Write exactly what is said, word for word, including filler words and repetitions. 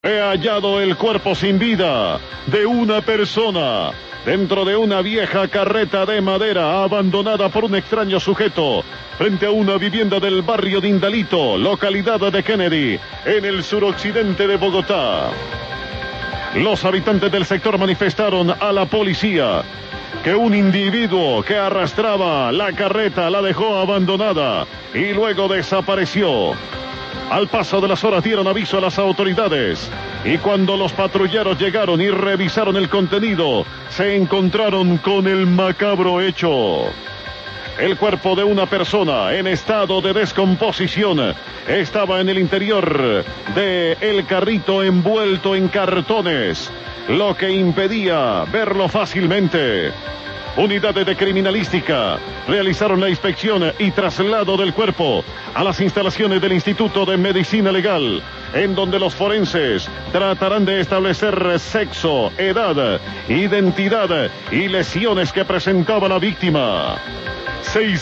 He hallado el cuerpo sin vida de una persona dentro de una vieja carreta de madera abandonada por un extraño sujeto frente a una vivienda del barrio de Indalito, localidad de Kennedy, en el suroccidente de Bogotá. Los habitantes del sector manifestaron a la policía que un individuo que arrastraba la carreta la dejó abandonada y luego desapareció. Al paso de las horas dieron aviso a las autoridades y cuando los patrulleros llegaron y revisaron el contenido, se encontraron con el macabro hecho. El cuerpo de una persona en estado de descomposición estaba en el interior de el carrito envuelto en cartones, lo que impedía verlo fácilmente. Unidades de criminalística realizaron la inspección y traslado del cuerpo a las instalaciones del Instituto de Medicina Legal, en donde los forenses tratarán de establecer sexo, edad, identidad y lesiones que presentaba la víctima. Seis